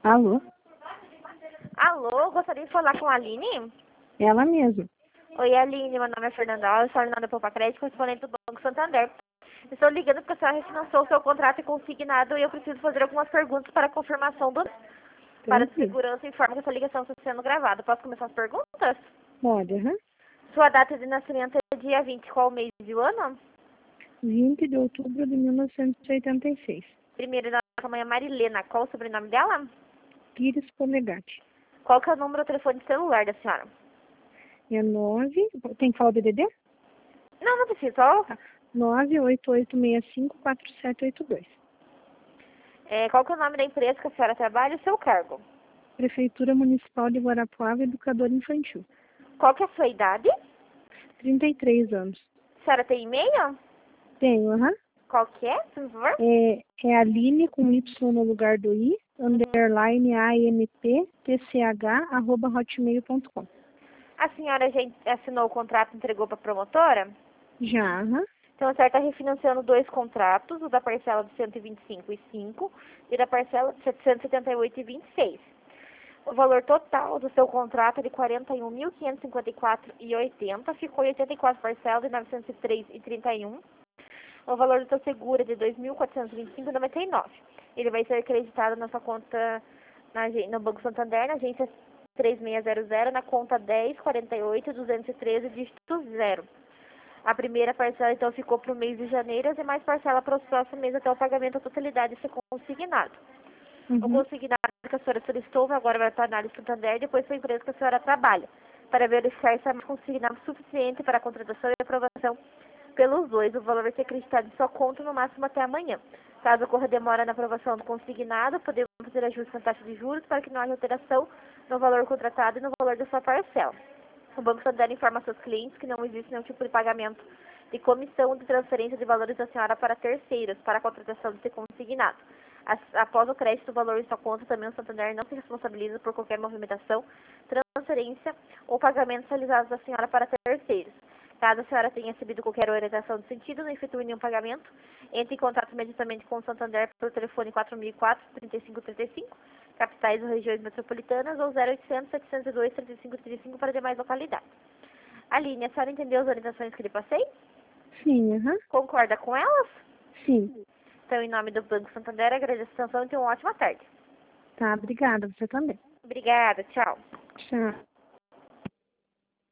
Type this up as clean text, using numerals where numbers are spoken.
Alô? Alô, gostaria de falar com a Aline? Ela mesma. Oi, Aline, meu nome é Fernanda Alves, sou Fernanda Poupa Crédito, correspondente do Banco Santander. Estou ligando porque a senhora refinanciou o seu contrato consignado e eu preciso fazer algumas perguntas para confirmação do... Para a Tranquilo. segurança, informo que essa ligação está sendo gravada. Posso começar as perguntas? Pode, aham. Sua data de nascimento é dia 20, qual mês e o ano? 20 de outubro de 1986. Primeiro, nossa mãe é Marilena, qual o sobrenome dela? Pires Polegatti. Qual que é o número do telefone celular da senhora? É 9... Tem que falar o DDD? Não, não precisa, só... Tá. 988654782. Qual que é o nome da empresa que a senhora trabalha e o seu cargo? Prefeitura Municipal de Guarapuava, Educador Infantil. Qual que é a sua idade? 33 anos. A senhora tem e-mail? Tenho, aham. Qual que é, por favor? É Aline com Y no lugar do I, underline ANPTCH, @hotmail.com. A senhora já assinou o contrato e entregou para a promotora? Já, aham. Então a senhora está refinanciando dois contratos, o da parcela de 125,5 e da parcela de 778,26. O valor total do seu contrato é de 41.554,80, ficou em 84 parcelas de 903,31. O valor do seu seguro é de 2.425,99. Ele vai ser acreditado na sua conta no Banco Santander, na agência 3600, na conta 1048-213, dígito 0. A primeira parcela, então, ficou para o mês de janeiro, e as demais parcelas para os próximos meses até o pagamento da totalidade ser consignado. O consignado que a senhora solicitou agora vai para a análise Santander e depois para a empresa que a senhora trabalha, para verificar se é consignado suficiente para a contratação e aprovação pelos dois. O valor vai ser acreditado em sua conta no máximo até amanhã. Caso ocorra demora na aprovação do consignado, podemos fazer ajustes na taxa de juros para que não haja alteração no valor contratado e no valor da sua parcela. O Banco Santander informa a seus clientes que não existe nenhum tipo de pagamento de comissão ou de transferência de valores da senhora para terceiros, para a contratação de ser consignado. Após o crédito do valor em sua conta, também o Santander não se responsabiliza por qualquer movimentação, transferência ou pagamento realizados da senhora para terceiros. Caso a senhora tenha recebido qualquer orientação de sentido, não efetue nenhum pagamento, entre em contato imediatamente com o Santander pelo telefone 4004-3535, capitais ou regiões metropolitanas, ou 0800-702-3535 para demais localidades. Aline, a senhora entendeu as orientações que lhe passei? Sim, aham. Concorda com elas? Sim. Então, em nome do Banco Santander, agradeço a atenção e tenha uma ótima tarde. Tá, obrigada. Você também. Obrigada, tchau. Tchau.